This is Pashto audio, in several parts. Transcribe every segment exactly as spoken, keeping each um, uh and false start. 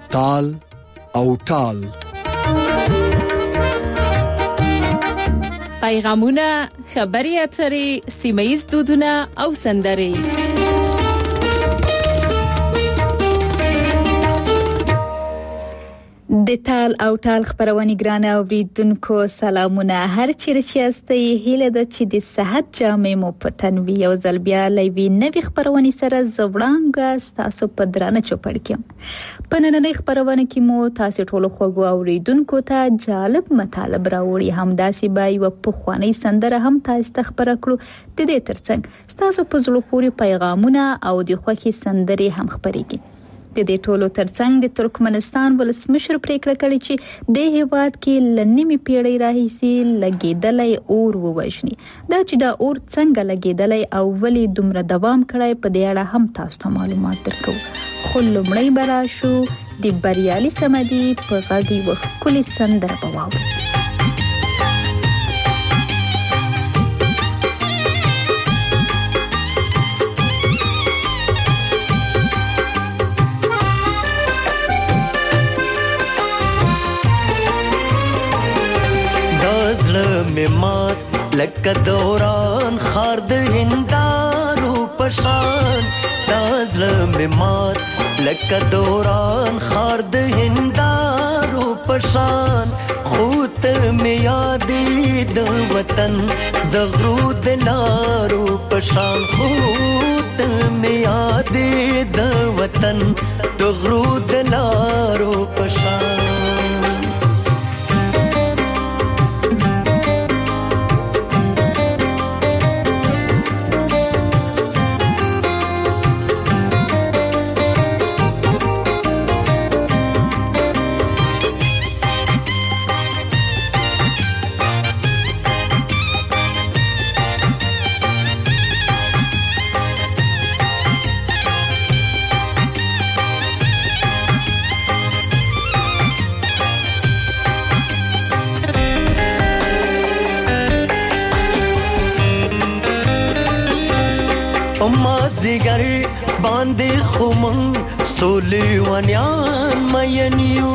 تال او ټال. پیغامونه، خبري اترې، سیمه‌ییز دودونه او سندرې. د تال او ټال خبرونه ګرانه اوریدونکو سلامونه. هر چیرې چې یاستئ هیله ده چې د صحت جامې مو په تن وي او ځل بیا لوي نوې خبرونه سره زوړانګه تاسو په درانه چوپړ کې. په نننۍ خبرونه کې مو تاسو ټول خوږو اوریدونکو ته جالب مطالب راوړي، همداسې به یو په خواني سندره هم تاسو ته خبره کړو. د دې ترڅنګ تاسو په زړه پورې پیغامونه او د خوښي سندرې هم خبرېږي. د دې ټولو ترڅنګ د ترکمنستان ولسمشر پریکړه کړې چې د هیواد کې لنیمه پیړۍ راهیسي لګیدلې اور ووژني. دا چې دا اور څنګه لګیدلې او ولې دومره دوام کړی په دې اړه هم تاسو ته معلومات درکو. خو لومړی براشو د بریالي سمدي په غږی وکولي سندره بواو. مات لکه دوران خار د هندارو پشان، دازله مات لکه دوران خار د هندارو پشان. خوت می یادې د وطن د غرو د لارو پشان، خوت می یادې د وطن د غرو د لارو پشان. مازیګر باندې خمن سولې ونیان مینیو،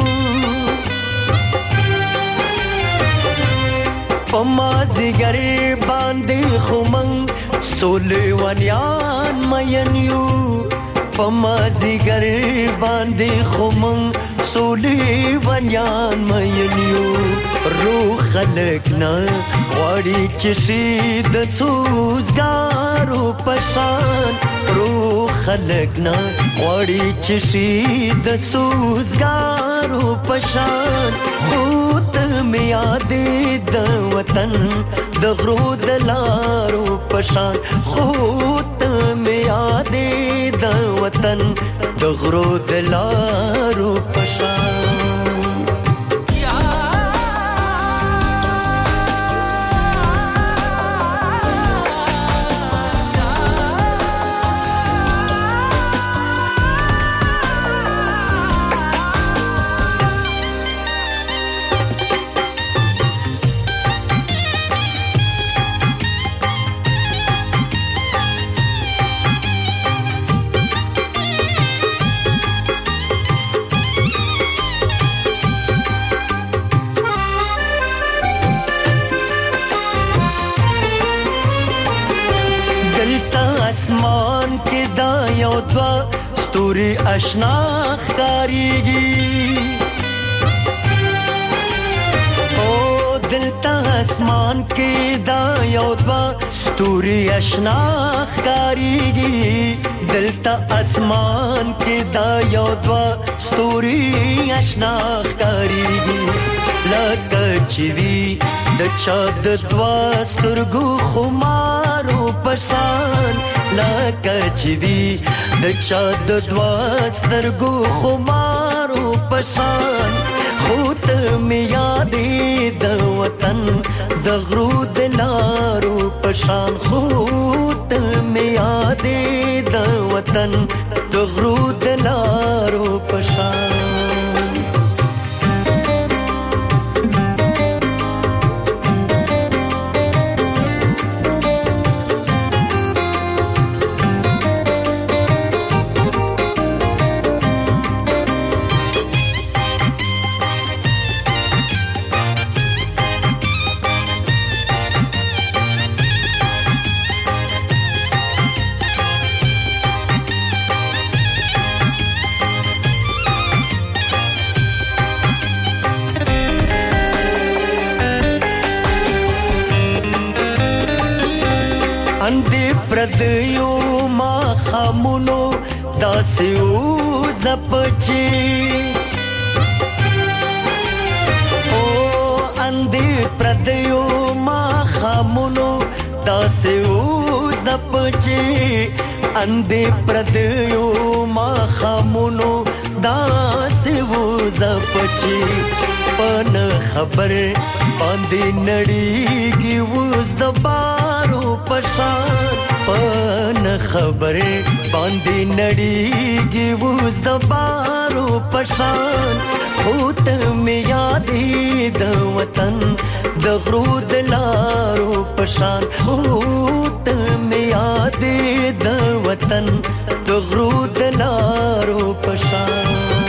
په مازیګر باندې خمن سولې ونیان مینیو، په مازیګر باندې خمن سولې ونیان مینیو. روح خلق نه غواړي چې شي د سوزګارو پشان، روح خلق نه غواړي چې شي د سوزګارو پشان. خود می یادې د وطن د غرو د لارو پشان، خود می یادې د وطن د غرو د لارو پشان. ستوري آشنا ښکاریږي، او دلته اسمان کې دا یو دوا ستوري آشنا ښکاریږي، دلته اسمان کې دا یو دوا ستوري آشنا ښکاریږي. لکه چې وی د چا د دوا سترګو خمارو پشان، لکه چې وی د چا د دوا سترګو خمارو پشان. خود می یادې د وطن د غرو د لارو پشان، خود می یادې د وطن د غرو د لارو پشان. پردیو ما خامونو داسې وځپچې او اندې پردیو ما خامونو داسې وځپچې اندې پردیو ما خامونو داسې وځپچې پن خبر باندې نړیږي وز د بارو پشان پن خبر باندې نړیږي وز د بارو پشان هوت می یادې د وطن د غرو د لارو پشان هوت می یادې د وطن د غرو د لارو پشان.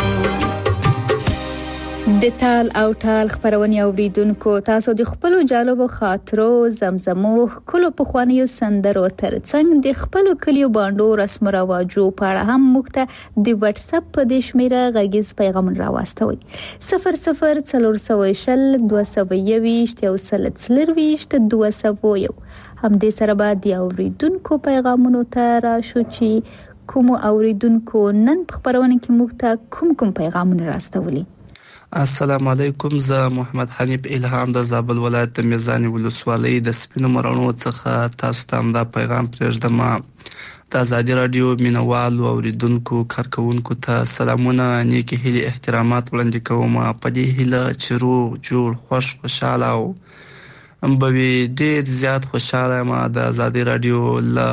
د تال او ټال خبرونه اوریدونکو تاسو د خپل جالبو خاطرو زمزمو کلو په خوانیو سندرو ترڅنګ د خپل کلیو باندې رسم رواجو په اړه هم موږ ته د واتس اپ په د شمیره غږیز پیغام راوستوي صفر صفر څلور سوه شل دوه سوه یوویشت یو سل څلرویشت دوه سوه یو هم د سره بعد د اوریدونکو پیغامونو ته راشو چې کوم اوریدونکو نن په خبرونه کې موږ ته کوم کوم پیغامونه راستولي. السلام علیکم، زه محمد حنیف الهام د زابل ولایت د میزانی ولسوالۍ د سپینو مرانو څخه تاسو ته دا پیغام پرېږدم. د ازادي رادیو مینوال او اوریدونکو کارکونکو ته سلامونه، نیکی هیلې احترامات وړاندې کوم. په دې هیله چې روغ جوړ خوش خوشاله او به ډېر زیات خوشاله ما د ازادي رادیو ل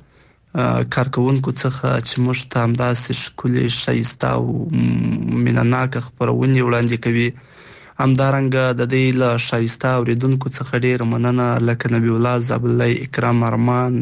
کارکونکو څخه چې موږ ته همداسې ښکلې ښایسته او مینهناکه خپرونې وړاندې کوي. همدارنګه د دې له ښایسته اوریدونکو څخه ډېره مننه، لکه نبی الله زابلۍ، اکرام ارمان،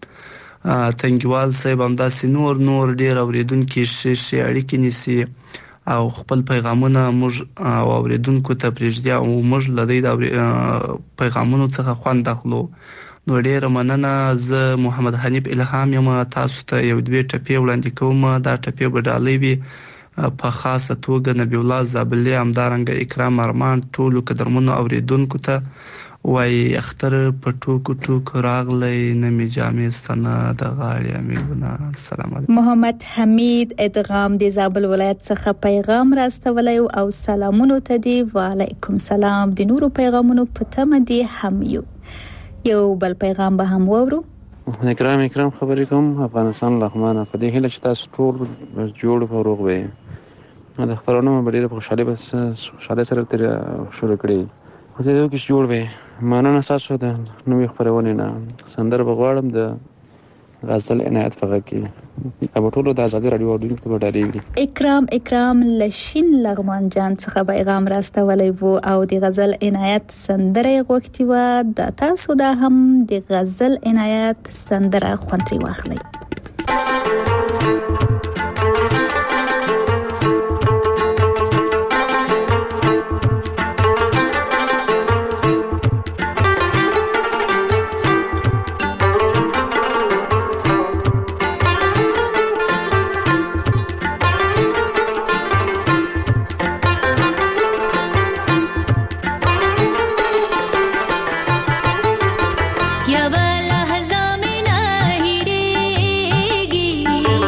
تنګیوال صاحب، همداسې نور نور ډېر اوریدونکي ښې ښې اړیکې نیسي او خپل پیغامونه موږ او اوریدونکو ته پرېږدي او موږ له دې د پیغامونو څخه خوند اخلو. نو ډیره مننه. زه محمد حنیف الهام یم، تاسو ته یو دوه ټپې وړاندې کوم. دا ټپې به ډالۍ وي په خاصه توګه نبی الله زابلۍ، همدارنګه اکرام ارمان، ټولو قدرمنو اوریدونکو ته وای اختر په ټوکو ټوکو راغلی نه می جامې ستنه د غاړې امیونه. السلام علیکم. محمد حمید ادغام د زابل ولایت څخه پیغام راستولی او سلامونو ته دی. وعلیکم سلام. د نورو پیغامونو په تمه دی هم یو یو بل پیغام به هم وورو. اکرام اکرام خبرې کوم افغانستان لغمانه. په دې هیله چې تاسو ټول جوړ او روغ وئ. د خبرونو په ډیره خوشاله بس خوشاله سره تر شروع کړی. خو دې یو کې جوړ وئ. مننه تاسو ته نوې خبرونه نه سندر بغواړم د غزل عنایت فقکی ابو ټولو د ازادي رادیو اورډینګ ته وډارېږي. اکرام اکرام لشین لغمان جان څخه پیغام راستولی وو او د غزل عنایت سندره غوښتي و. د تاسو دا هم د غزل عنایت سندره خوندري واخلئ. या वाला हज़ाम ना हिरेगी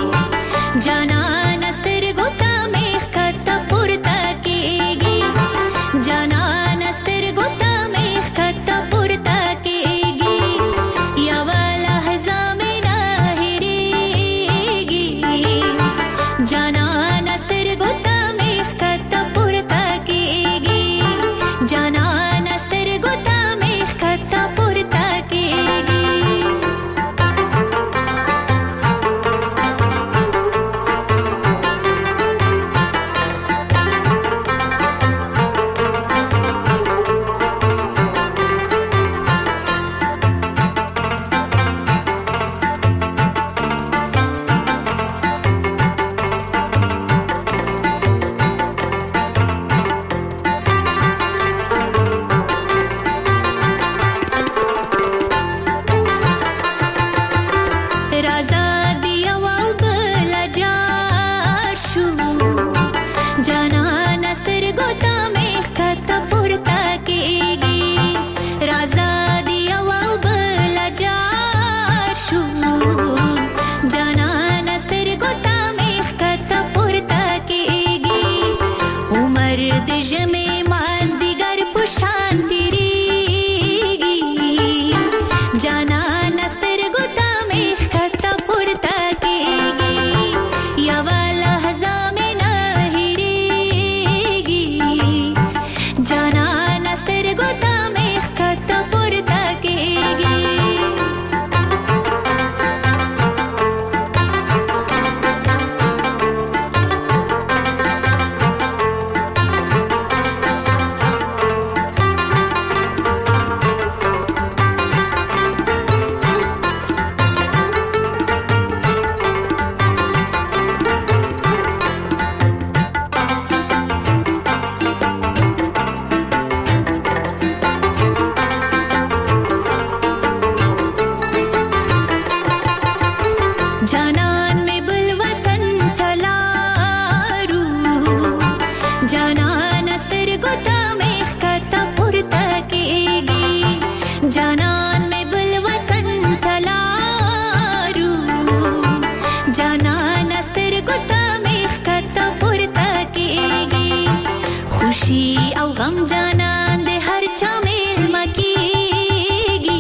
خوشی او غم جانان د هر چا میل مکیږي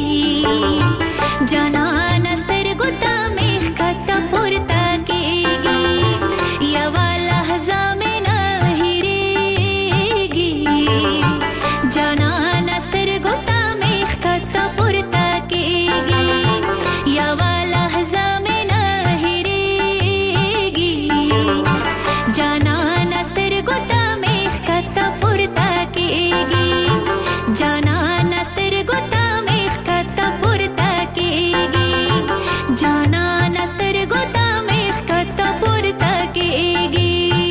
جانان سترګو ته مخ کته پورته کیږي یو لحظه مې نه هېرېږي جانان سترګو ته مخ کته پورته کیږي یو لحظه مې نه هېرېږي جانان سترګو ته مخ کته پورته کیږي جانان سترګو ته مخ کته پورته کیږي جانان سترګو ته مخ کته پورته کیږي.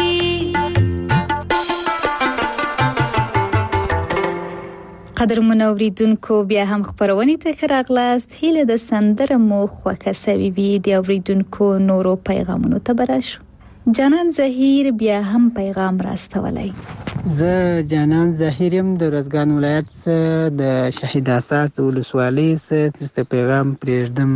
قدر منوریدونکو بیا هم خبرونه ته راغلاست هیله د سندره مو خوښه سوي وي د اوریدونکو نورو پیغامونو ته براشو. جانان زهیر بیا هم پیغام راستولای. زه جانان زهیرم د رزګان ولایت د شهید اساس ولسوالۍ څخه پیغام پرېږدم.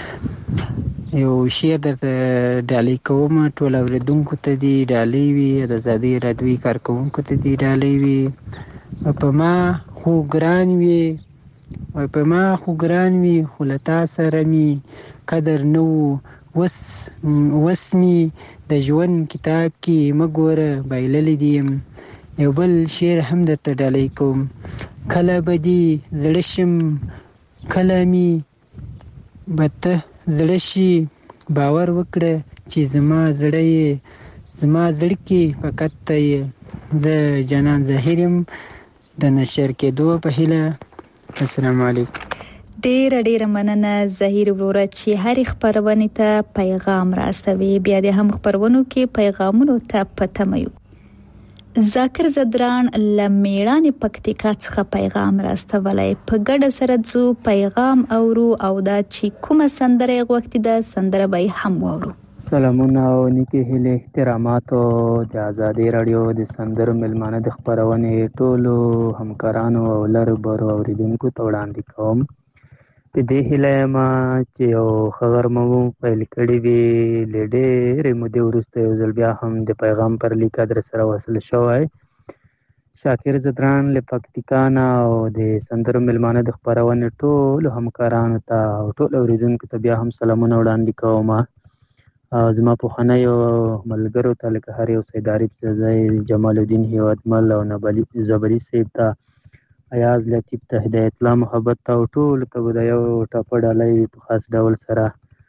یو شعر درته ډالۍ کوم ټول اوریدونکو ته دی ډالۍ وي د آزادۍ رادیوي کارکونکو ته دی ډالۍ وي. په ما خو ګران وي په ما خو ګران وي خو له تا سره مې قدر نه و وس وس مې د ژوند کتاب کې مه ګوره بایللی دي یم. یو بل شعر هم درته ډالۍ کوم. کله به دې زړه شم کله مې به ته زړه شي باور وکړه چې زما زړه یې زما زړه کې فقط ته یې. زه جانان زهیر یم د نشر کېدو په هیله. السلام علیکم. ډیر ډیر مننه زهیر وروره چې هر خبرونه ته پیغام راستوي. بیا د هم خبرونو کې پیغامونو ته پتمایو. ذاکر زدران لمیړان پکتیکا څخه پیغام راستولای. په ګډه سره ځو پیغام اورو او دا چې کومه سندره غوښتي ده سندره به هم وورو. سلامونه او نیکی هیله احترامات او د آزادۍ رادیو د سندرو ملمانه د خبرونې ټولو همکارانو او لر برو اوریدونکو ته وړاندې کوم. په دې هیله ما چې یو خبر مو پیل کړی وي له ډېرې مودې وروسته یو ځل بیا هم د پیغام پر لیک در سره وصل شوی. شاکر زدران له پکتیکا نه او د سندرو ملمانه د خبرونې ټولو همکارانو ته او ټولو اوریدونکو ته بیا هم سلامونه وړاندې کوم. زما پخوانیو ملګرو ته لکه هر یو سید عارف سزای جمال الدین هیوادمل او نبلی زبری صاحب ته ایاز لطیف ته هدایت الله محبت ته او ټولو ته به د یو ټاپه ډالۍ په خاص ډول سره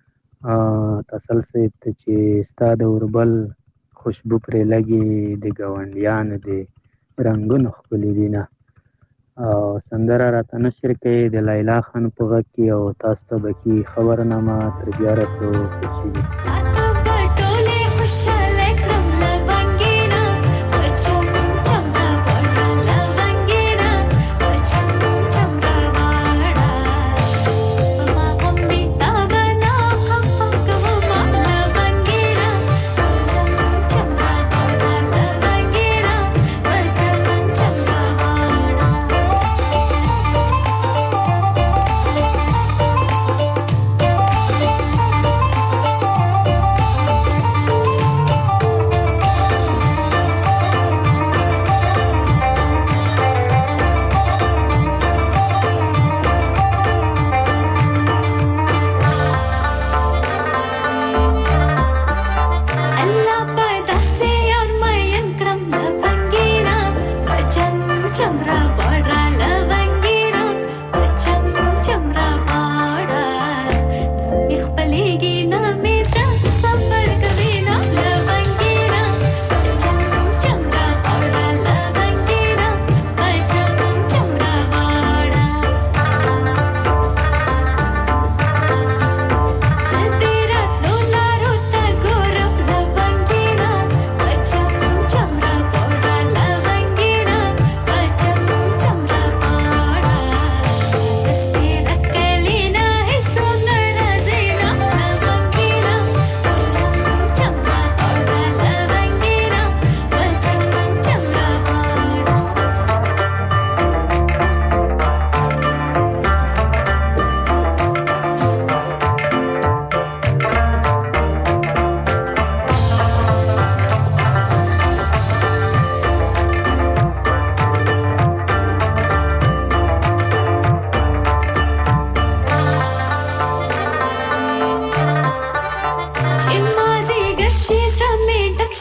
تسل صاحب ته چې ستا د اوربل خوشبو پرې لګي د ګاونډیانو د رنګونو ښکلي دي نه. او سندره راته نشر کوي د لیلا خان په غږ کې او تاسو ته به کې خبرنامه تر بیا راتلو خوشي وي.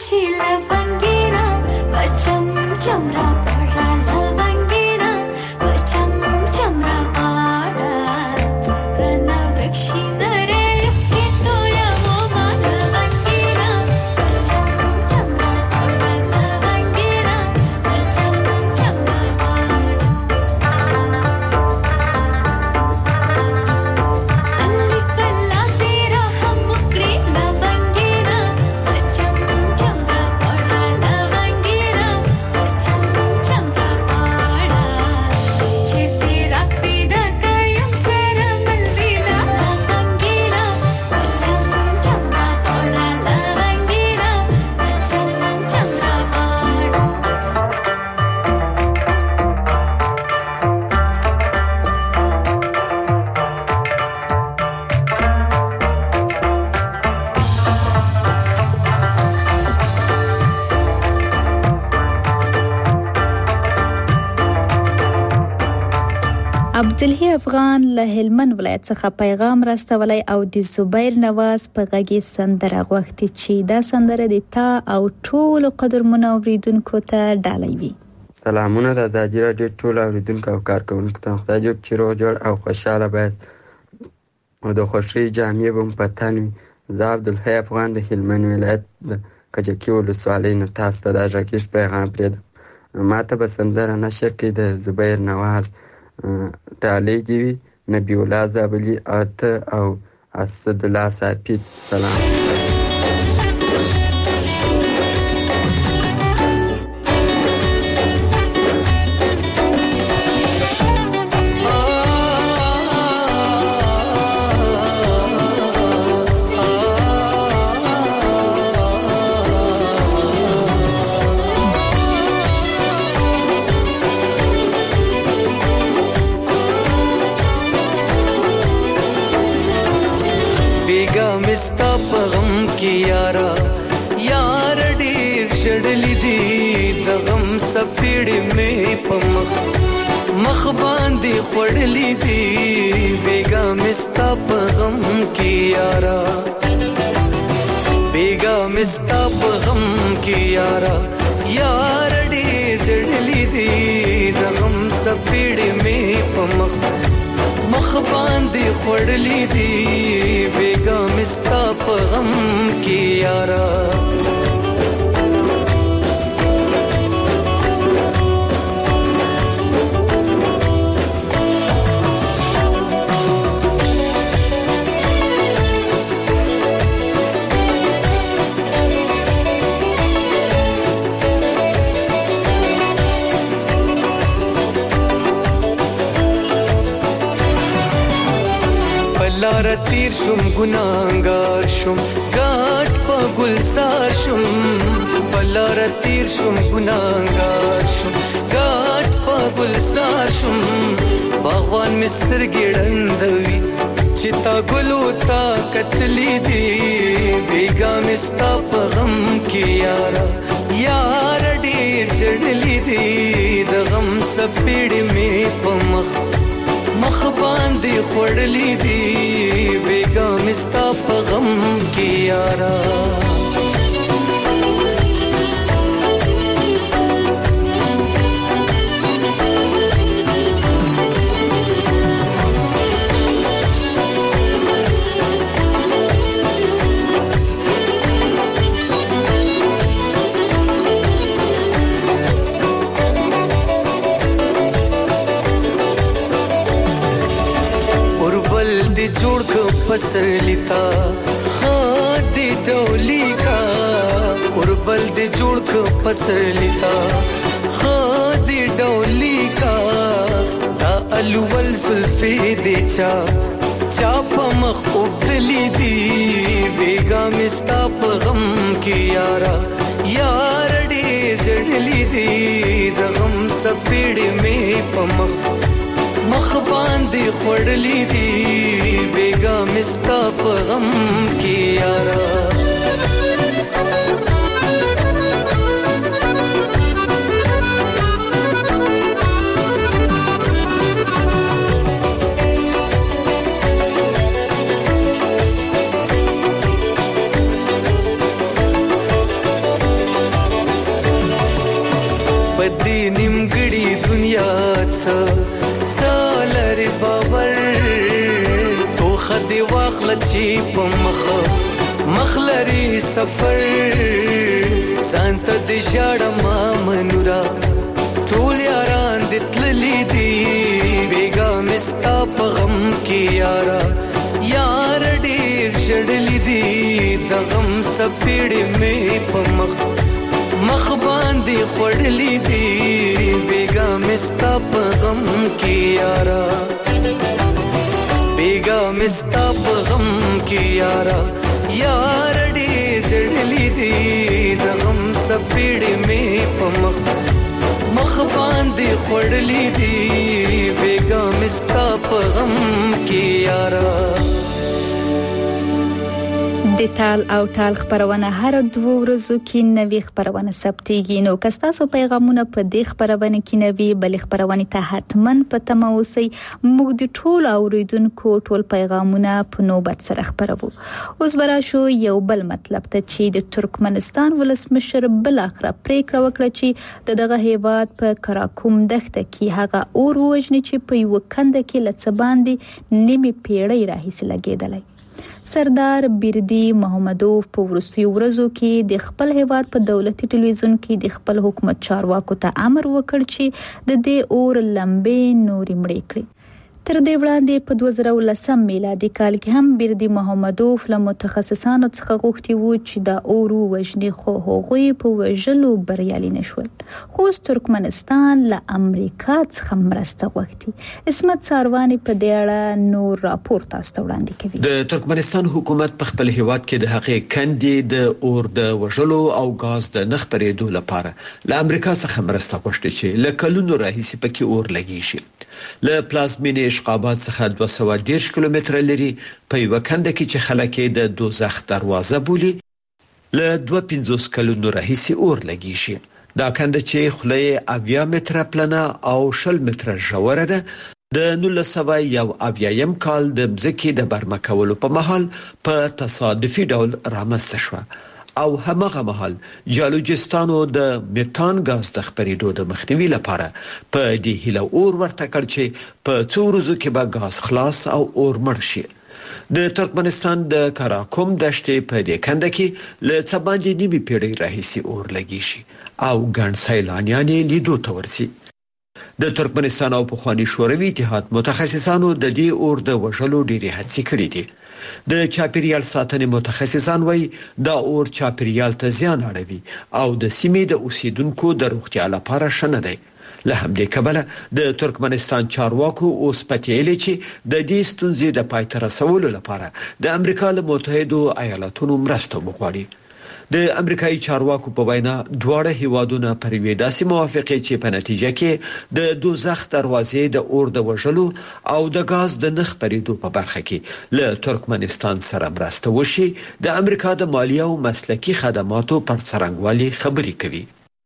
عبدالهی افغان له هلمند ولایت څخه پیغام راستولی او د زبیر نواز په غږی سندره غوښتي چې دا سندره د تا او ټولو قدرمنو اوریدونکو ته ډالۍ وي. سلامونه د ازادي راډیو ټولو اوریدونکو او کارکونکو ته. خدای دې چې روغ جوړ او خوشاله باید او د خوښۍ جامې به مو په تن وي. زه عبدالهی افغان د هلمند ولایت د کجکي ولسوالۍ نه تاسو ته دا غږیز پیغام پرېږدم. ما ته به سندره نشر کړي د زبیر نواز ډالۍ دې وي. نبی الله زابلي اته او اسدالله ساپید. سلام. سپیړې مې په مخ مخ باندې خوړلې دي بیګا مستا په غم کې یارا بیګا مستا په غم کې یارا یار ډېر جړلې دي د غم سپیړې مې په مخ مخ باندې خوړلې دي بیګا مستا په غم کې یارا لار تیر شم ګناهګار شم ګاټ په ګلزار شم بلار تیر شم ګناهګار شم ګاټ په ګلزار شم باغوان مستر ګړندوي چې تا ګلو تا کتلې دي بیګا مستا په غم کې یارا یار ډېر جړلې دي د غم سپېړې مې په مخ مخ باندې خوړلې دي بیګا مستا په غم کې یارا جوړ کو پسر لیتا ها دې ټولي کا اوربل دې جوړ کو پسر لیتا ها دې ډولي کا دا الول زلفې دې چا چا په مخ وبدلې دي بیګا مستا په غم کې یارا یار ډېر جړلې دي د غم سپېړې مې په مخ مخ باندې خوړلې دي بیګا مستا په غم کې یارا د دې نیمګړي دنیا څه څالر باور تو خدي واخل چې په مخ مخلري سفر سانت د ژړ ما منورا ټول یاران د تللی دی بیګا مستا په غم کې یارا یار ډیر شړلی دی د غم سپېړې مې په مخ مخ باندې خړلی دی بیګا مستا په غم کې یارا بیګا مستا په غم کې یارا یار ډیر شړلی دی د غم سپېړې مې په مخ مخ باندې خړلې دی بیګا مستا په غم کې یارا. د تال او تال خبرونه هر دوه ورځو کې نوې خبرونه ثبتېږي. نو که تاسو پیغامونه په دې خبرونه کې نوې بل خبرونه ته حتماً په تمه اوسئ. موږ د ټول اوریدونکو ټول پیغامونه په نوبت سره خبرو. اوس براشو یو بل مطلب ته چې د ترکمنستان ولسمشر بل اخر پریکړه وکړه چې دغه هیواد په کراکوم دښته کې هغه اور وژني چې په یو کند کې لڅباندې نیمه پیړۍ راهیسې لګیدلای. سردار بیردی محمدوف په ورسوي ورځو کې د خپل هیواد په دولتي ټلویزیون کې د خپل حکومت چارواکو ته امر وکړ چې د دې اور لمبې نوري مړې کړي. تر دې وړاندې په دوه زره ولسم میلادي کال کې هم بیردی محمدوف له متخصصانو څخه غوښتي وو چې دا اور وژني، خو هغوی په وژلو بریالي نشول. خو ترکمنستان له امریکا څخه مرسته غوښتي. اسمت ساروانی په دې اړه نور راپور تاسو ته وړاندې کوي. د ترکمنستان حکومت په خپل هیواد کې د حقیقت کندې د اور د وژلو او غاز د نخ پرېدو لپاره له امریکا څخه مرسته غوښتي چې له کلونو راهیسې پکې اور لګي شي. له پلازمینې اشقابات څخه دوه سوه دېرش کیلومتره لري په یو کنده کې چې خلک د دوزخ دروازه بولي له دوه پنځوس کلونو راهیسې اور لګي شي. دا کنده چې خله اویا متره پلنه او شل متره ژوره ده د نولس سوه یو اویایم کال د مځکې د برمه کولو په مهال په تصادفي ډول رامنځته شوه او همغه مهال جیولوجستانو د میتان غاز د خپرېدو د مخنیوي لپاره په دې هیله اور ورته کړ چې په څو ورځو کې به غاز خلاص او اور مړ شي. د ترکمنستان د کراکوم دشتې په دې کنده کې له څه باندې نیمه پیړۍ راهیسې اور لګي شي او ګڼ سیلانیان لیدو ته ورځي. د ترکمنستان او پخوانی شوروي اتحاد متخصصانو د دې اور د وژلو ډېرې هڅې کړې دي. د چاپیریال ساتنې متخصصان وایي دا اور چاپیریال ته زیان اړوي او د سیمې د اوسیدونکو د روغتیا لپاره ښه نه دی. له همدې کبله د ترکمنستان چارواکو اوس پتیلې چې د دې ستونزې د پای ته رسولو لپاره د امریکا له متحدو ایالاتونو مرسته وغواړي. د امریکایي چارواکو په وینا دواړه هیوادونه پر وې داسې موافقه چې په نتیجه کې د دوزخ دروازې د اور د وژلو او د غاز د نخ پرېدو په برخه کې له ترکمنستان سره مرسته وشي. د امریکا د مالیه او مسلکی خدماتو پر څرنګوالي خبري کوي.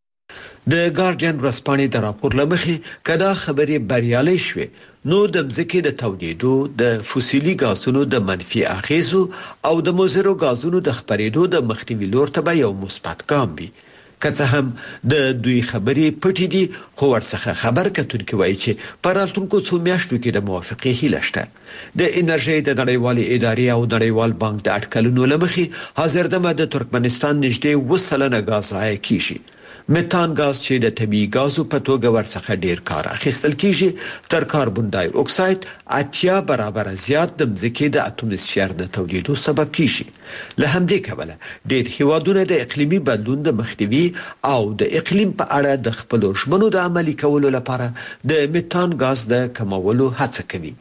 د ګارډین ورځپاڼې د راپور لمخې کدا خبرې بریالي شوه نو د مځکې د تودېدو د فوسیلي غازونو د منفي اغیزو او د مضرو غازونو د خپرېدو د مخنیوي لور ته یو مثبت ګام وي. که څه هم د دوی خبرې پټې دي خو ورڅخه خبر کتونکي وایي چې په راتلونکو څو میاشتو کې د موافقې هیله شته. د انرژۍ د نړیوالې ادارې او نړیوال بانک د اټکلونو لمخې حاضر دمه د ترکمنستان نږدې اووه سلنه غاز ضایع کیږي. میتان غاز چې د طبیعي غازو په توګه ورڅخه ډیر کار اخیستل کیږي تر کاربن ډای اکساید اتیا برابر زیات د مځکې د اتموسفیر د تودېدو سبب کیږي. له همدې کبله ډیر هیوادونه د اقلیمي بدلون د مخنیوي او د اقلیم په اړه د خپل ژمنو د عملي کولو لپاره د میتان غاز د کمولو هڅه کوي.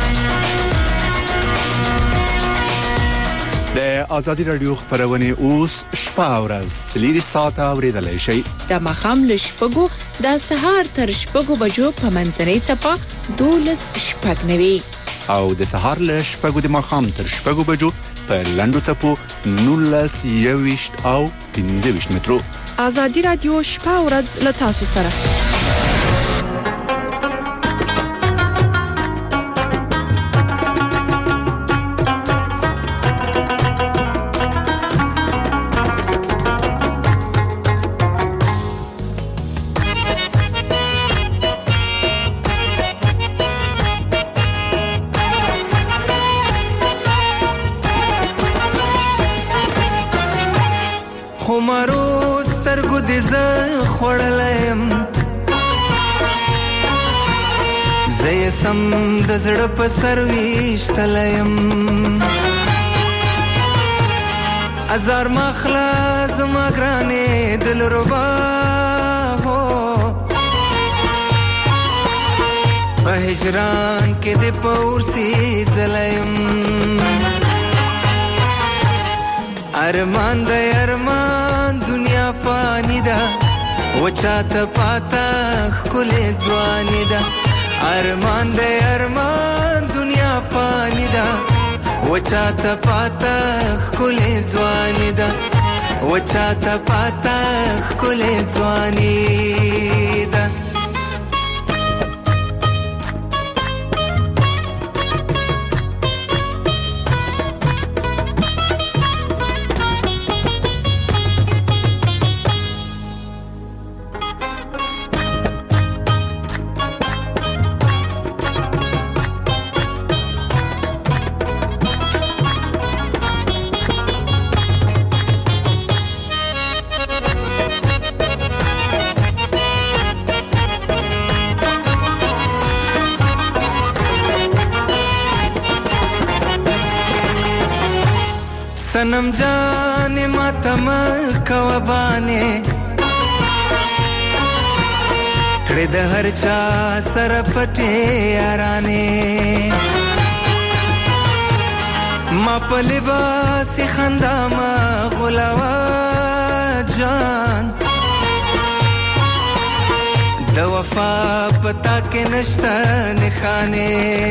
د ازادي رادیو خبرونه اوس شپه ورځ څلور ساعته اوریدلای شئ. د مخام لشپګو د سهار تر شپګو بجو په منځنۍ چپه دولس شپږ نوي او د سهار لشپګو د مخام تر شپګو بجو په لندو چپو نولس یويشت او پنځه ویشت مترو. ازادي رادیو شپه ورځ له تاسو سره. خمارو سترګو دې زه خوړلم زه یې سم د زړه په سر ویشتلیم ازار مخلا زما ګرانې دلربا هو په هجران کې دې په ورسي ځلیم ارمان د ارمان دنیا فانی ده وچاته پاتا ښکلې ځواني ده ارمان د ارمان دنیا فانی ده وچاته پاتا ښکلې ځواني ده وچاته پاتا ښکلې ځواني ده सनम जाने मातम कवबाने कड़े द हर चा सर पटे याराने मा पलिबासी खंदा मा गुलावा जान द वफा पता के नश्ता निखाने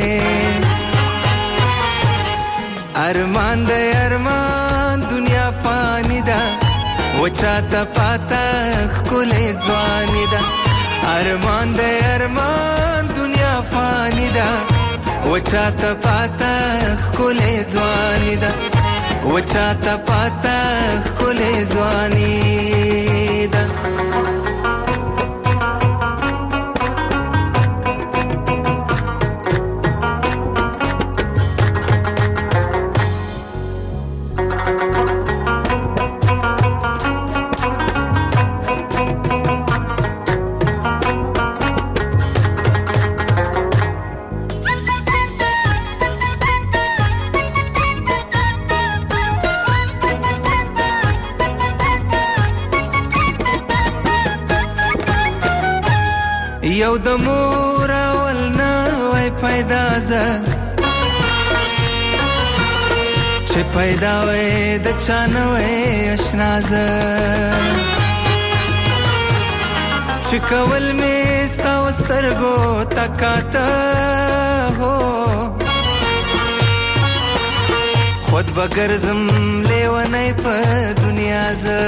ارمان د ارمان دنیا فانی ده وچاته پاتا ښکلې ځواني ده ارمان د ارمان دنیا فانی ده وچاته پاتا ښکلې ځواني ده وچاته پاتا ښکلې ځواني ده یو د مور اول نه وای پیدا زه چې پیدا وای د چا نه وای اشنا زه چې کول مې ستا سترګو تکاته هو خود بګرځم لیونی په دنیا زه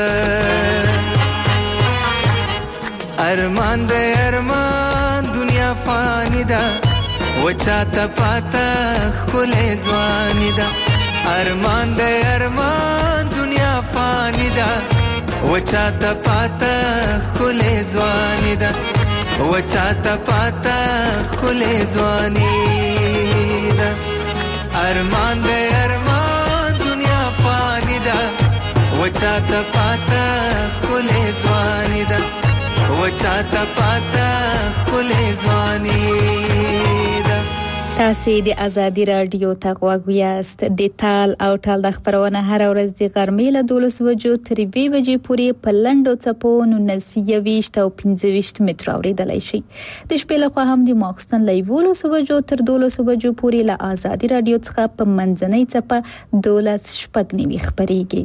ارمان د ارمان دنیا فانی ده وچاته پاتا ښکلې ځواني ده ارمان د ارمان دنیا فانی ده وچاته پاتا ښکلې ځواني ده وچاته پاتا ښکلې ځواني ده ارمان د ارمان دنیا فانی ده وچاته پاتا ښکلې ځواني ده وچاته پاتا ښکلې ځواني ده تاسې د ازادي رادیو ته غوږ یاست د تال او ټال د خبرونه هر ورځ د غرمې له دولس بجو تر دوه بجې پورې په لنډو څپو نولس یویشت او پنځه ویشت متر اورېدلی شي د شپې لخوا هم د ماخستن له یولس بجو تر دولس بجو پورې له ازادي رادیو څخه په منځنۍ څپه دولس شپږ نوي خبرېږي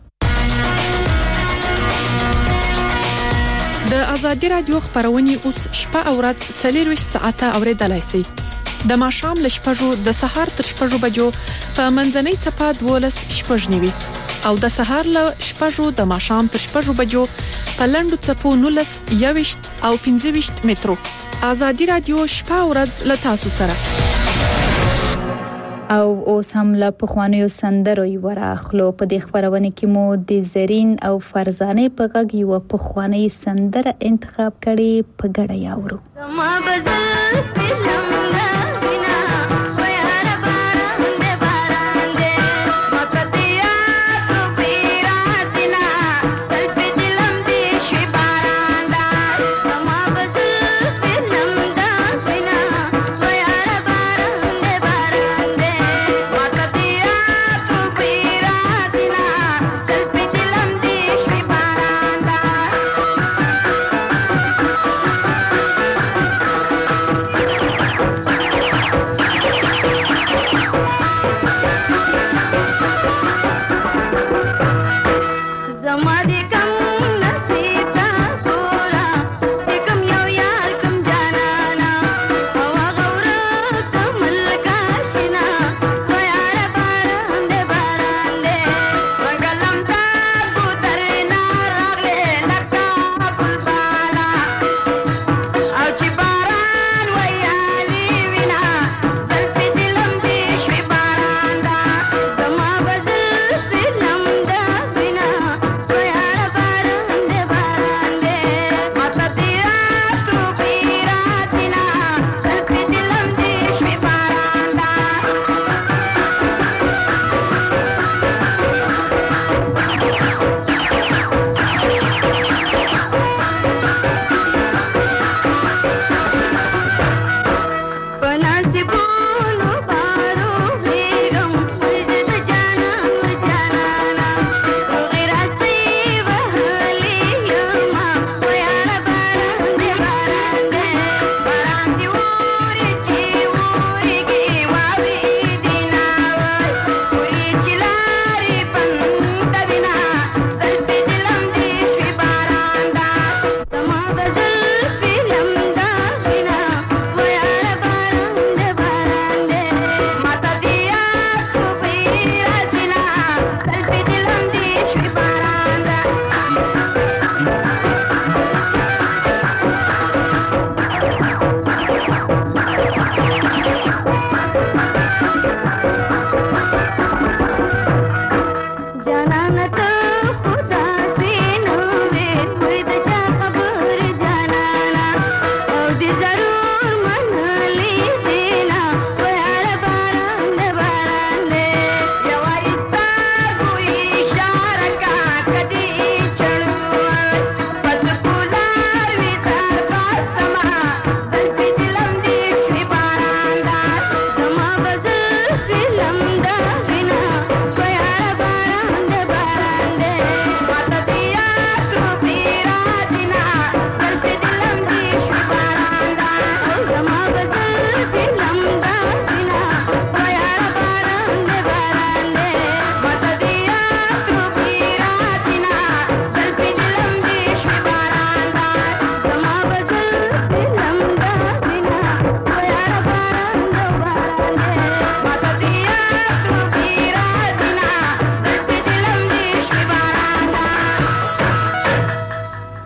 د ازادي رادیو خبرونه اوس شپه او ورځ څلور ساعته اوریدلای شي د ماښام ل شپږو د سهار تر شپږو بجو په منځنۍ څپه دولس شپږ نیوي او د سهار ل شپږو د ماښام تر شپږو بجو په لنډو څپو نولس یويشت او پنځه ویشت مترو ازادي رادیو شپه او ورځ ل تاسو سره او اوس هم لا پخوانیو سندرو یو راخلو په دې خبرونه کې مو د زرین او فرزانه په غږ یو پخوانی سندره انتخاب کړي په ګډه یاورو ما بزل فلم لا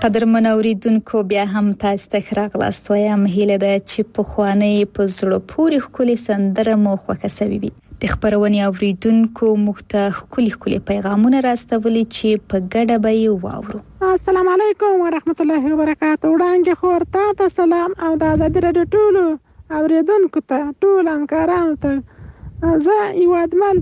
قدرمن اوریدونکو بیا هم تاسو ته راغلاست وایم هیله ده چې په خوانې په زړه پورې خولي سندره مو خوښه سوي وي. د خبرونې اوریدونکو مخته خولي خولي پیغامونه راستولي چې په ګډه به یې واورو. السلام علیکم ورحمت الله وبرکاته. وړاندې خور ته سلام او د آزادي رادیو ټولو اوریدونکو ته ټول همکارانو ته زه یوادمل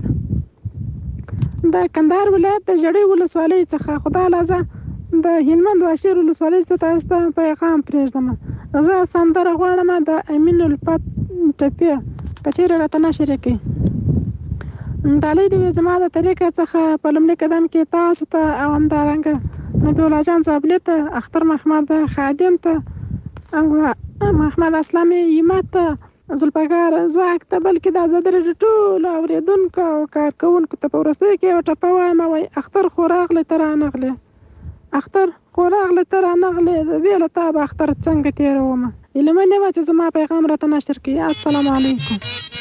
د کندهار ولایت د جړې ولسوالۍ څخه خدای لازم د هلمند واشیر ولسوالۍ څخه تاسو ته پیغام پرېږدم. زه سندره غواړم د امین الفت ټپي کچېره راته نشر کړي. ډالۍ دی زما د طریقه څخه په لومړي قدم کې تاسو ته او همدارنګه نبی الله جان صاحب ته اختر محمد خادم ته او محمد اسلامي ایمت ته زلفقار زواک ته بلکې د آزادي رادیو ټول اوریدونکو او کارکونکو ته په وروستۍ کې یو ټپه وایم وای اختر خو راغلی ته رانغلی اختر خو راغلی ته رانغلی ویله تا به اختر څنګه تېرومه. هیله من یم چې زما پیغام راته نشر کړي. السلام علیکم.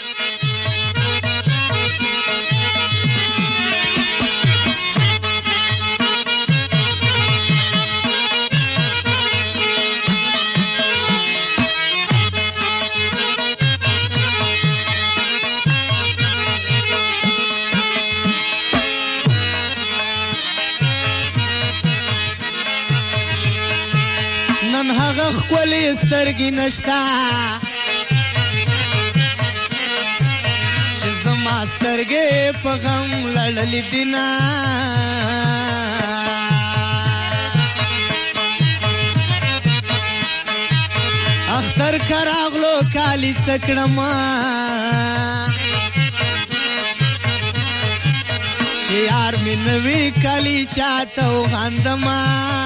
نن هغه خپلې سترګې نشته چې زما سترګې په غم لړلې دي نه. اختر که راغلو کالي څه کړمه چې یار مې نه وي کالي چاته وغندمه.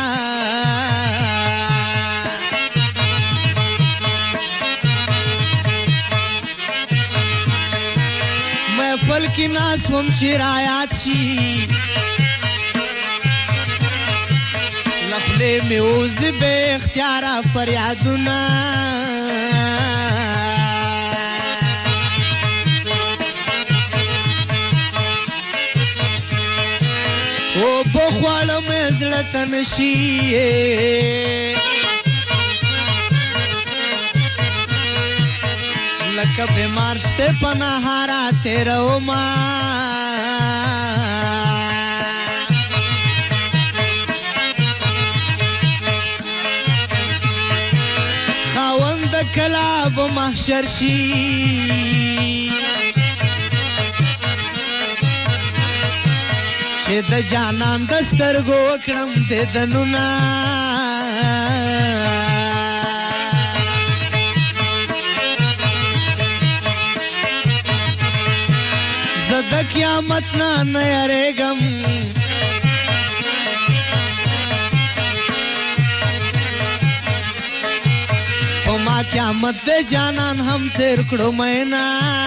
محفل کی ناس وم چې رایات شي لخلې مې اوز به اختیاره فریادونه او بخواله مې زړه ته نشي لکه بیمار شپه پناهارا تیروما. خاوند کلا به محشر شي چې د جانان د سترګو کړم د دنونه. د قیامت نه نه یریږم په ما قیامت د جانان هم تیر کړو مینا.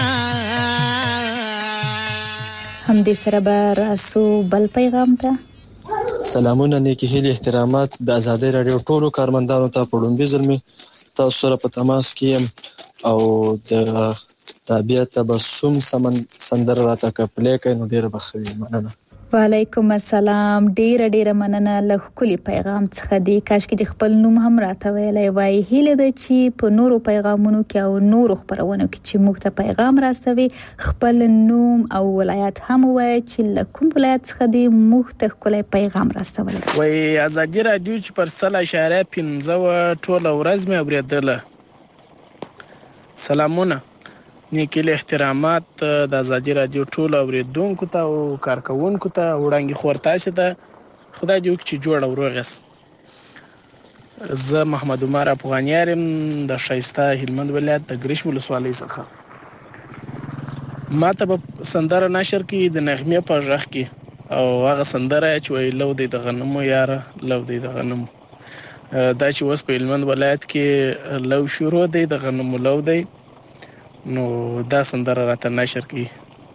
هم دې سره به راسو بل پیغام ته. سلامونه نیکی هیلې احترامات د آزادي رادیو ټولو کارمندانو ته په لومړي ځل مې تاسو سره په تماس کې یم او د طبيعت تبسم سمن سندر راته کپلې کوي نو ډیره بخوي. مننه. وعلیکم السلام. ډیره ډیره مننه له خولي پیغام څخه دی. کاش کې د خپل نوم هم راته ویلای وای. هیله ده چې په نورو پیغامونو کې او نورو خبرونو کې چې موږ ته پیغام راستوي خپل نوم او ولایت هم وای چې له کوم ولایت څخه دی موږ ته خولي پیغام راستوي. وای آزادي رادیو چې پر سل اشاره پنځه ټول ورځ مې اوریدله. سلامونه نیکی له احترامات د آزادي رادیو ټول اوریدونکو ته او کارکونکو ته وړاندې خور تاسو ته خدای دې وکړي چې جوړ او روغ. زه محمد عمر افغانیارم د شایسته هلمند ولایت د ګریش ولسوالۍ څخه. ما ته په سندره نشر کې د نغمې په ژغ کې او هغه سندره چې وی لو دی د غنمو یاره لو دی د غنمو دا چې اوس په هلمند ولایت کې لو شروع دی د غنمو لو دی نو دا سندره راته نشر کی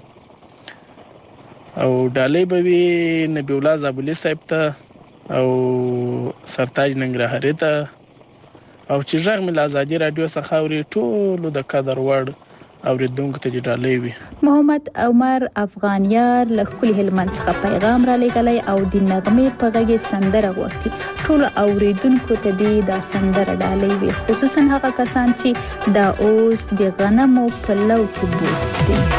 او ډالۍ به وي نبی الله زابلی صاحب ته او سرتاج ننګرهاري ته او چې ژغ مل آزادي رادیو څخه اوري ټول د قدر وړ اوریدونکو ته ډالۍ وي. محمد عمر افغانیار له خپل هلمند څخه پیغام را لګلای او د نغمې په غږ سندره غوښتي. ټول اوریدونکو ته دې دا سندره ډالۍ وي، خصوصا هغه کسان چې دا اوس د غنمو په لو کې بوخت دي.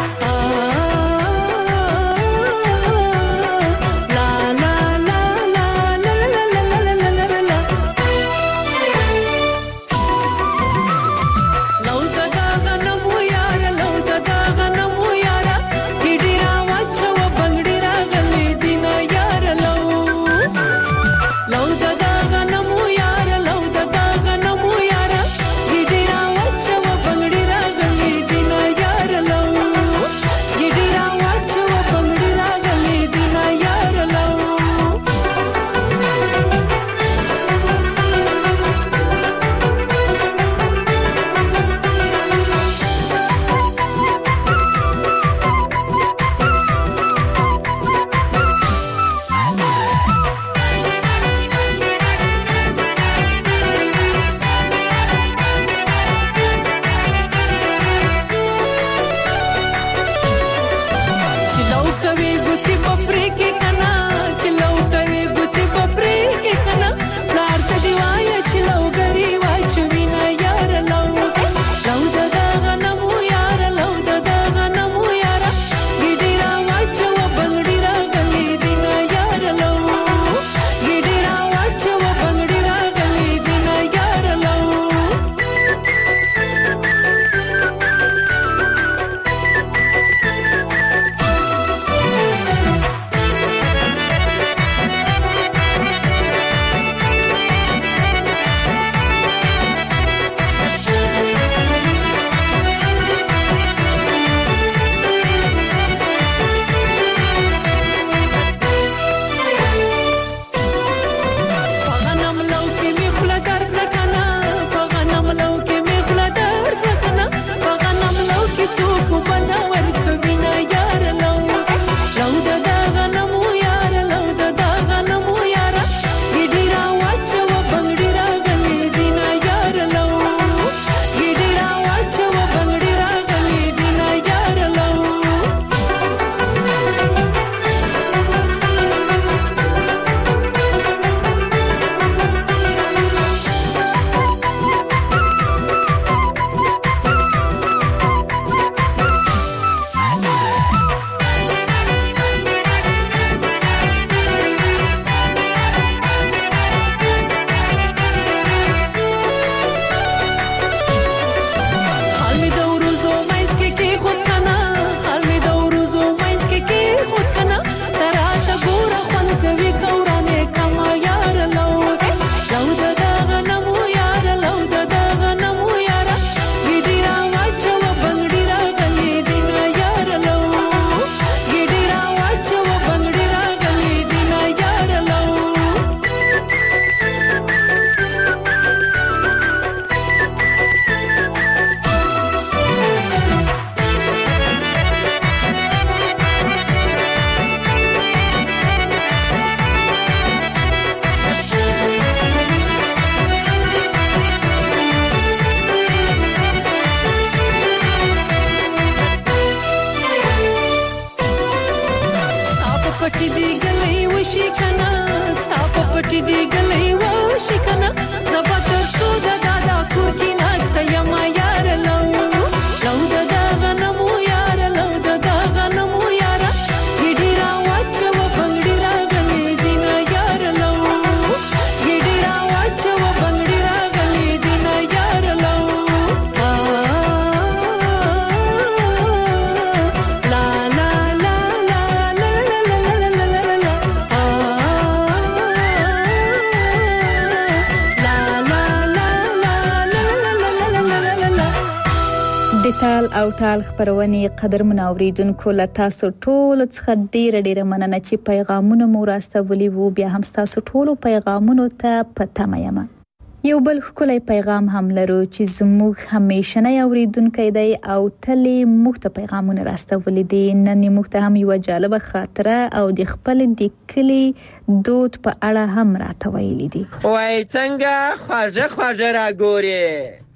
ټال او ټال خبرونه قدرمن اوریدونکو له تاسو ټول څخه ډیره ډیره مننه چې پیغامونه مو راستولي وو. بیا هم تاسو ټول پیغامونو ته پته یم. یو بل خولای پیغام هم لرو چې زموږ همیشنه اوریدونکو دی او تلې موږ ته پیغامونه راستولي دي. نن موږ ته هم یو جالب خاطره او د خپل د کلی دود په اړه هم راته ویلي دي. وای څنګه خواجه خواجه را ګوري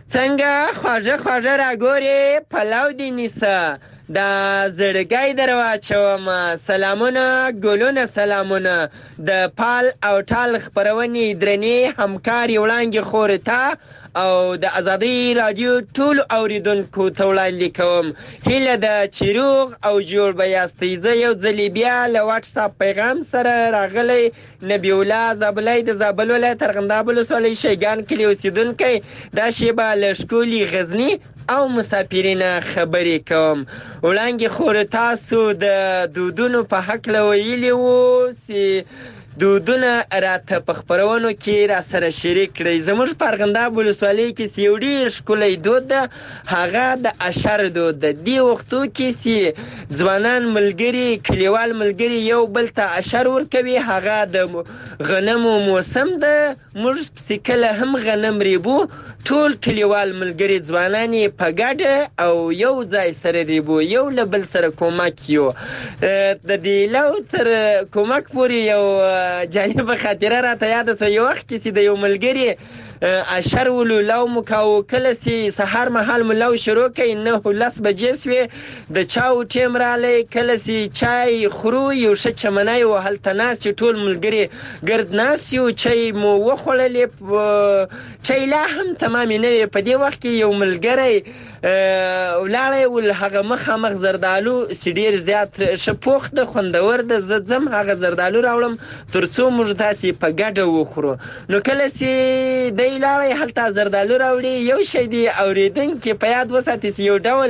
څنګه خواږه خواږه راګورې پلو دې نیسه دا زړګی در واچومه سلامونه ګلونه سلامونه د پال او ټال خپرونې درنې همکارې وړانګې خورې ته او د ازادۍ راډیو ټولو اوریدونکو ته وړاندې کوم هیله ده چې روغ او جوړ به یاستئ. زه یو ځلې بیا له واټساپ پیغام سره راغلی نبی الله زابلی د زابل ولایت ارغنداب ولسوالۍ شیګان کلي اوسېدونکی دا شیبه له ښکلي غزني او مسافرینه خبرې کوم. وړاندې خور تاسو د دودونو په هکله ویلي وو چې دودونه راته په خپرونو کې را سره شریک کړئ. زموږ په ارغنداب ولسوالۍ کې چې یو ډېر ښکلی دود ده هغه د اشر دود ده. دې وختو کې چې ځوانان ملګري کلیوال ملګري یو بل ته اشر ورکوي هغه د غنمو موسم ده. موږ پسې کله هم غنم ریبو ټول کلیوال ملګري ځوانان یې په ګډه او یو ځای سره ریبو یو له بل سره کومک یو. د دې لو تر کومک پورې یو جالبه خاطره راته یاده سوه. یو وخت کې چې د یو ملګري اشر ولو لو مو کاوه کله چې سهار مهال مو لو شروع کړئ نهه لس بجې سوې د چاو ټیم رالی کله چې چای خورو یو ښه چمنی و هلته ناست یو ټول ملګري ګرد ناست یو چای مو وخوړلې چای لا هم تمامې نه وې. په دې وخت کې یو ملګری ولاړی ول هغه مخامخ زردالو چې ډېر زیات ښه پوخ ده خوندور ده زه ځم هغه زردالو راوړم تر څو موږ داسې په ګډه وخورو. نو کله چې دی لاړی هلته زردالو راوړي یو شی دی اورېدونکي په یاد وساتي چې یو ډول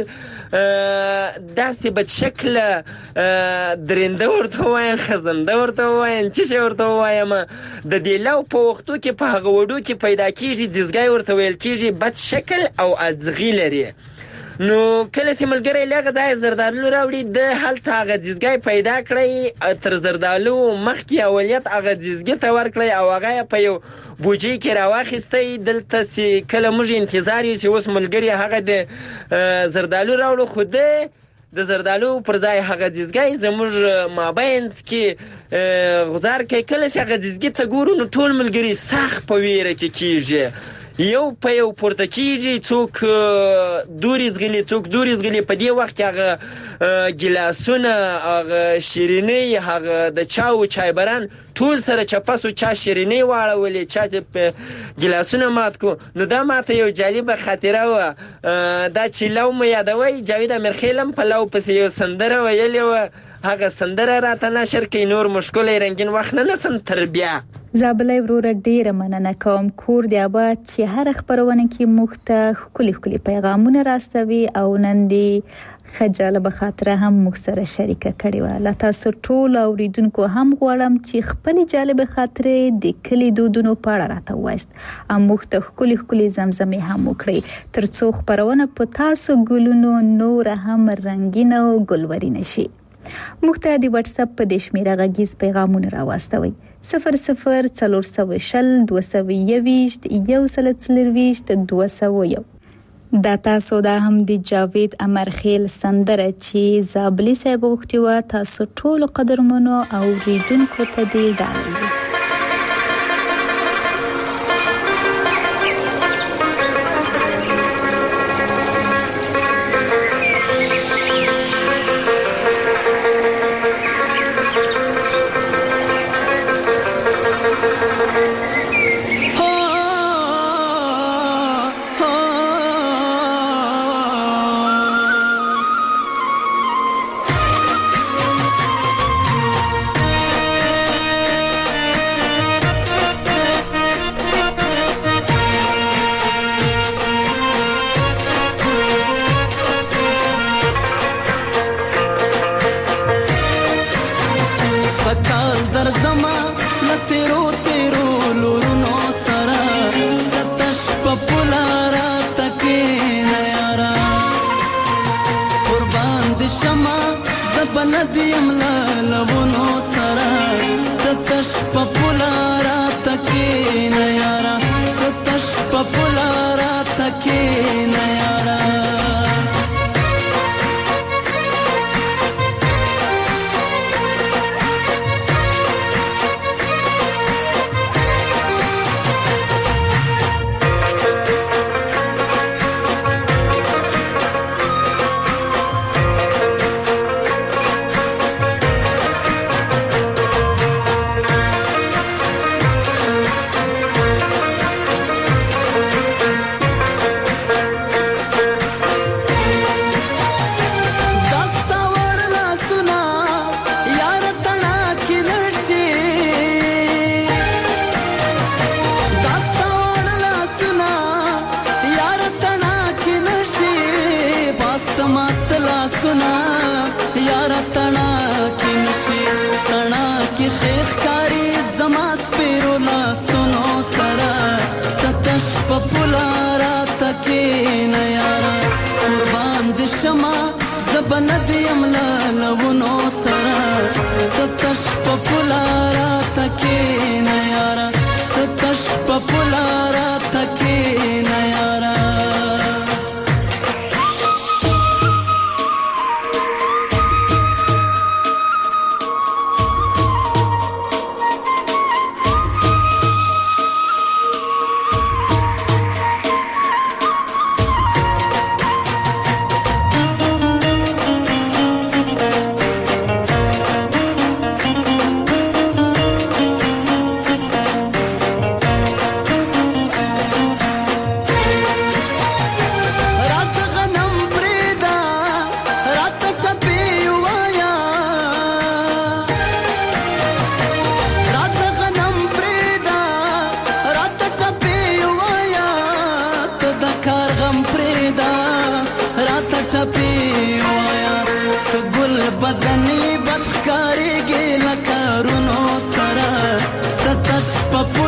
داسې بد شکله درنده ورته ووایم خزنده ورته ووایم څه شی ورته ووایم د دې لو په وختو کې په هغه وډو کې پیدا کېږي ځیزګی ورته ویل کېږي بد شکل او اځغي لري. نو کله چې ملګری لږه ځای زردالو راوړي د هلته هغه ځیزګی پیدا کړی تر زردالو مخکې اولیت هغه ځیزګي ته ورکړی او هغه یې په یو بوجۍ کې راواخیستی. دلته چې کله موږ انتظار یو چې اوس ملګري هغه د زردالو راوړو خو ده د زردالو پر ځای هغه ځیزګی زموږ مابینځ کې غزار کوي. کله چې هغه ځیزګي ته ګورو نو ټول ملګري سخت په ویره کې کېږي یو په یو پورته کېږي څوک دوري زغلي څوک دوري زغلي. په دې وخت کې هغه ګیلاسونه هغه شیرینۍ هغه د چاو چایبران ټول سره چپسو چا شیرینۍ واړولې چا په ګیلاسونه مات کو. نو دا ماته یو جالبه خاطره وه. دا چې لو مو یادوي جاوید امیرخیل هم په لو پسې یو سندره ویلې وه هغه سندره راته نشر کوي. نور مشکل رنګین وخت نه نسم تر بیا زابلی وروره ډیره مننه کوم. کور دی آباد چې هر خبرونه کې موږ ته ښکلي ښکلي پیغامونه راستوي او نن دې ښه جالبه خاطره هم موږ سره شریکه کړې وه. له تاسو ټولو اوریدونکو هم غواړم چې خپلې جالبه خاطرې د کلي دودونو په اړه راته ووایاست او موږ ته ښکلي ښکلي زمزمې هم وکړئ تر څو خپرونه په تاسو ګلونو نوره هم رنګینه او ګلورینه شي. موږ ته د واتساپ په دې شمیره غږیز پیغامونه راواستوئ صفر صفر څلور سوه شل دوه سوه یوویشت یو سل څلرویشت دوه سوه یو. دا تاسو دا هم د جاوید امرخیل سندره چې زابلی صاحب غوښتې وه تاسو ټولو قدرمنو اوریدونکو ته دې ډالۍ.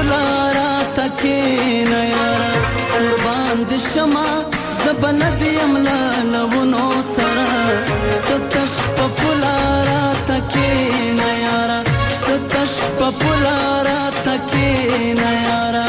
پلارا تکینا یارا قربان د شما زبلد یملا لونو سرا تتش پلارا تکینا یارا تتش پلارا تکینا یارا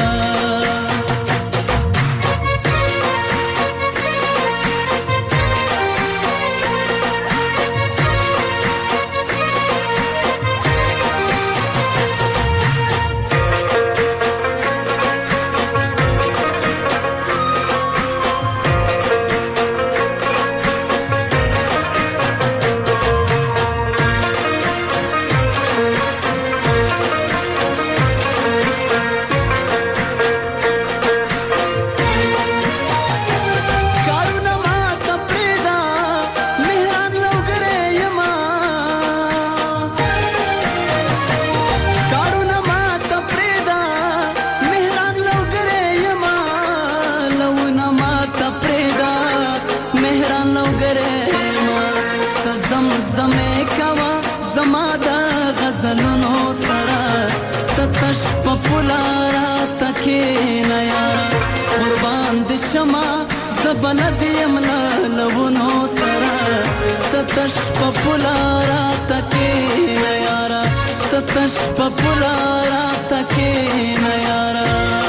بلد یملا لونو سرا تتش پپولارا تکینا یارا تتش پپولارا تکینا یارا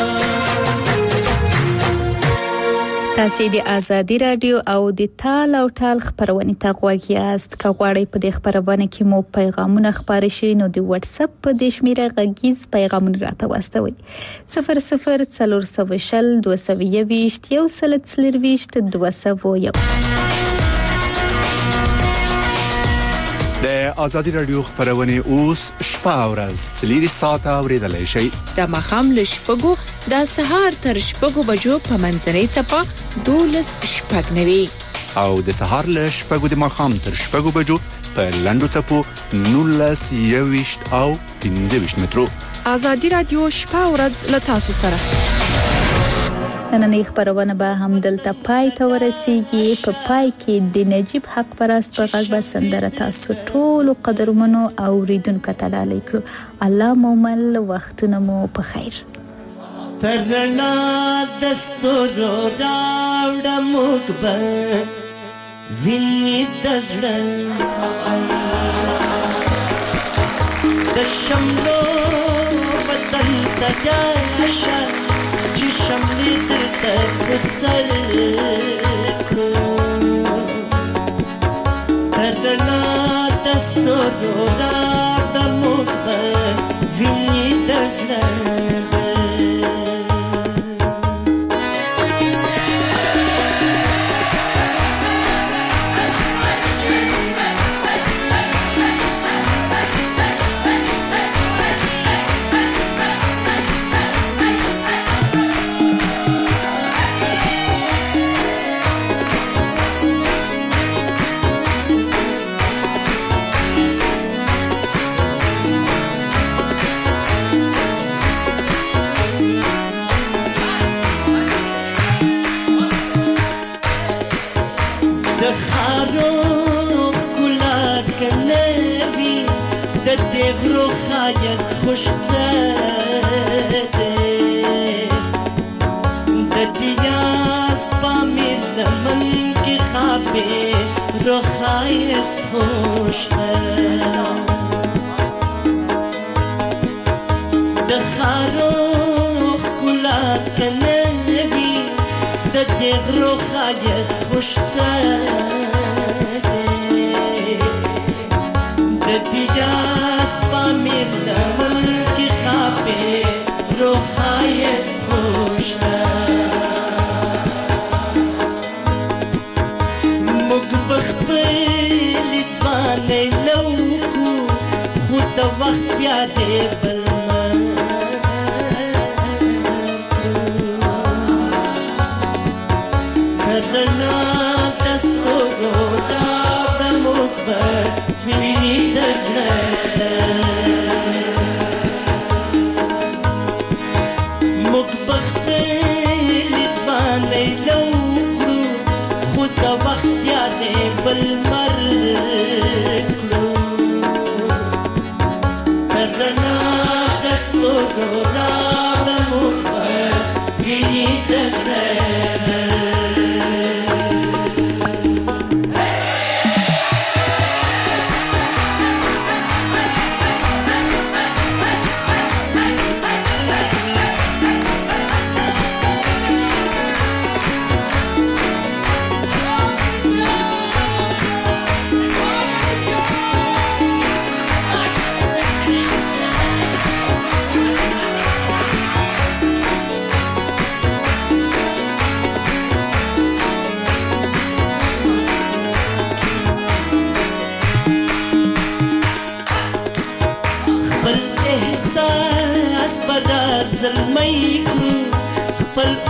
تاسو د ازادي رادیو او د تال او ټال خبرونه تا غواړئ است که غواړئ په دې خبرونه کې مو پیغامونه خبرې شي نو د واتس اپ په د شمیره غږیز پیغامونه راته واستوي صفر صفر څلور صفر شل دوه صفر یويشت یو سل څلرويشت دوه صفر یو د ازادي رادیو خبرونه اوس شپه او ورځ څلور ساعته اوریدلای شئ د مخام لشپګو د سهار تر شپږو بجو په منځنۍ چپه دولس شپږ نوي او د سهار لشپګو د مخام تر شپږو بجو په لندو چپو نولس یويشت او پنځه ویشت مترو ازادي رادیو شپه او ورځ له تاسو سره نننۍ خبرونه به هم دلته پای ته ورسیږي په پای کې د نجیب حق پرست په غږ به سندره تاسو ټول قدرمنو اوریدونکو ته ډالۍ کړو الله مومل وختونه مو په خیر ترنا دستورو راوډ مقبل ویني دزړل د شملو بدن تجاشه چې شملې درته وسر کړو ترنا دستورو راوډ مقبل ویني دزړل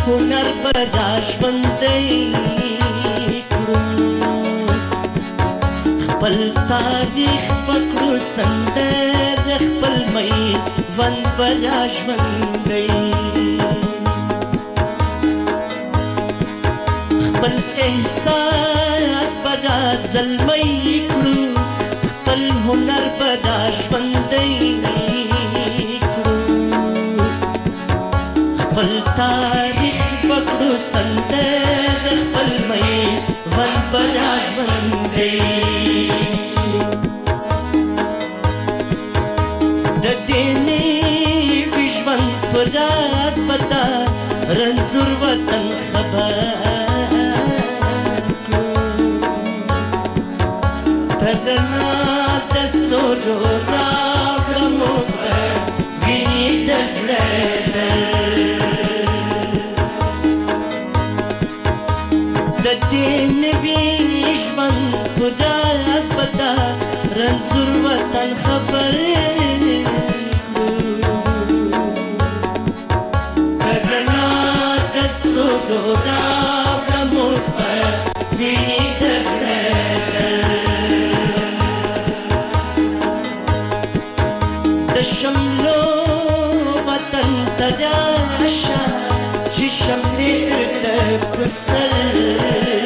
هنر براش بندې کړو خپل تاریخ پکړو سندر خپل مې ون براش بندې خپل احساس برا زلمې کړو خپل هنر براش بندې خپل تاریخ پکړو سندر خپل مې ون براش بندې د دیني وژوند پراز پتا رنځور وطن خبر کړو ترنا دستورو راوړمو ویني دزړه دین ویشمن پداس پتا رنځور وطن خبر کرنا دستو را رموت ویني دزړه د شملو وطن تداشا چې شملې درته پسر